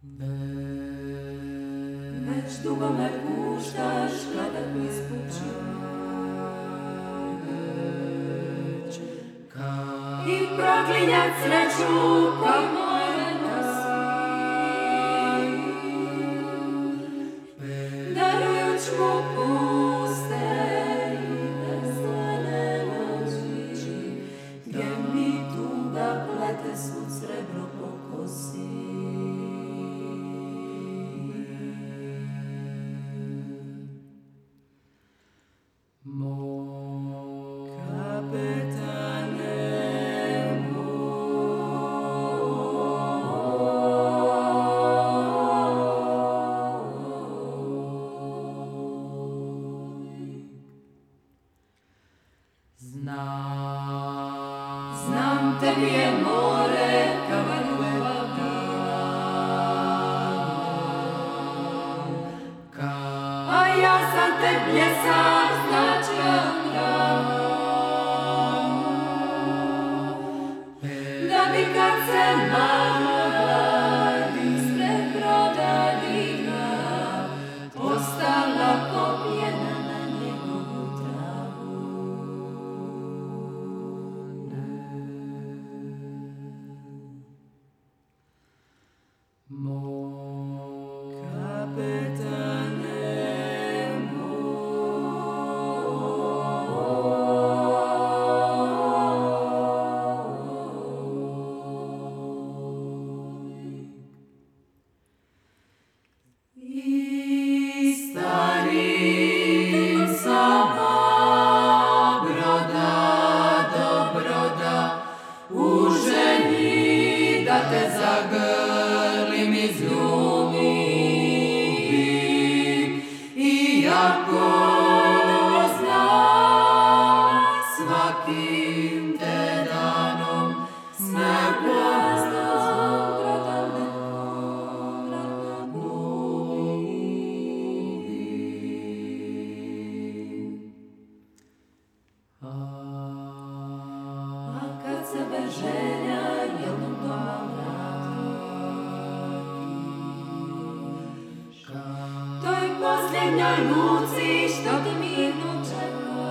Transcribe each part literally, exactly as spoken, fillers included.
Već dugo me puštaš kada mi ispućuješ i proklinjat sreću kao moje nosi, darujuć mu puste i veselé noći, gdje mi tuga plete svud srebro po kosi. Znam, tebi je more kao ljubav dana, a ja sam te bljesak značio mrak, da bi kad se magla ispred broda digla, ostala kopljena na njegovu travu. Kapetane moj, i starim sama broda do broda u želji da te zagrlim iz ljubi, iako znam svakim te danom sve poznam broda nekom radnogubim. A kad se bez želja jednom doma vratiš, toj posljednjoj luci što te mirno čeka,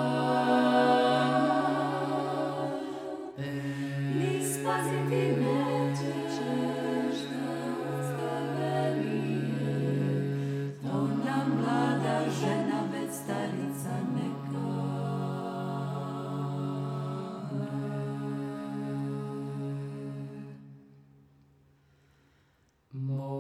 ni spasiti nećeš da od tebe nije ona mlada žena, već starica neka. More.